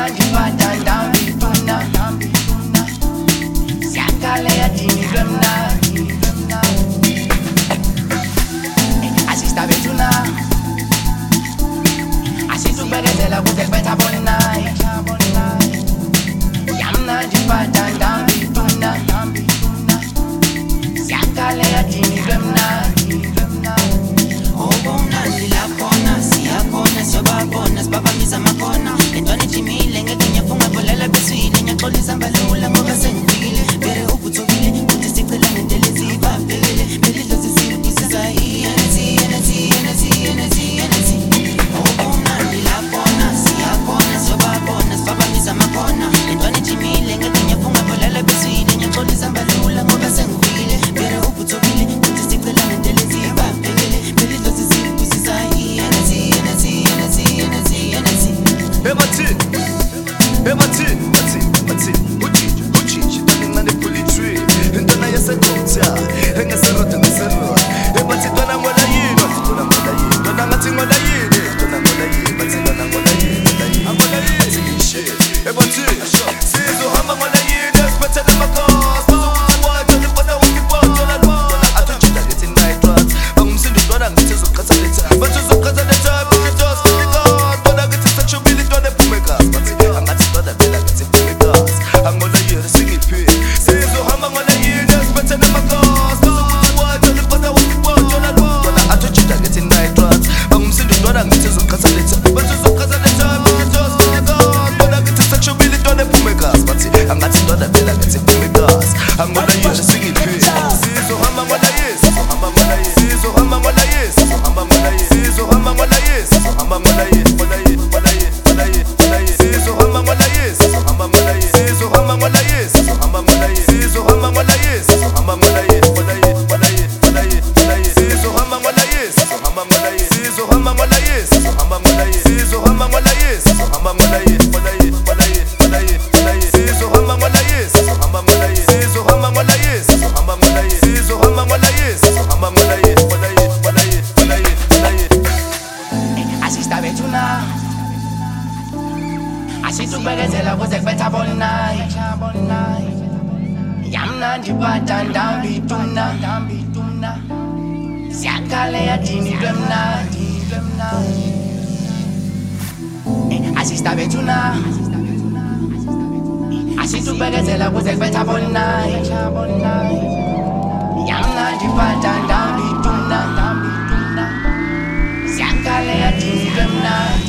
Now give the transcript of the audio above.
Yamnandi batanda bituna Siakale yadini gremna Asista betuna Asitu begetela kuze beta bona Yamnandi batanda bituna Siakale yadini gremna Obonani la kona, siyakona, siyobabona, sibabambiza amakona. Lentwana ijimile, ngeke ngiyafunga bolela beswile, ngiyaxolisa mbalula ngoba sengifikile. Bere ubuthukile, kuthi sicela ngentele zibabhekele. Belidlozi sibusisa energy. Obonani la kona, siyakona, siyobabona, sibabambiza amakona. Lentwana ijimile, ngeke ngiyafunga bolela beswile, ngiyaxolisa mbalula ngoba sengifikile. Bere ubuthukile, kuthi sicela ngentele zibabhekele. Asitubegezela kuze kubetha bona Yamnandi batanda bituna Siakale yadini gremna Asista betuna Asitubegezela kuze kubetha bona Yamnandi batanda bituna Siakale yadini gremna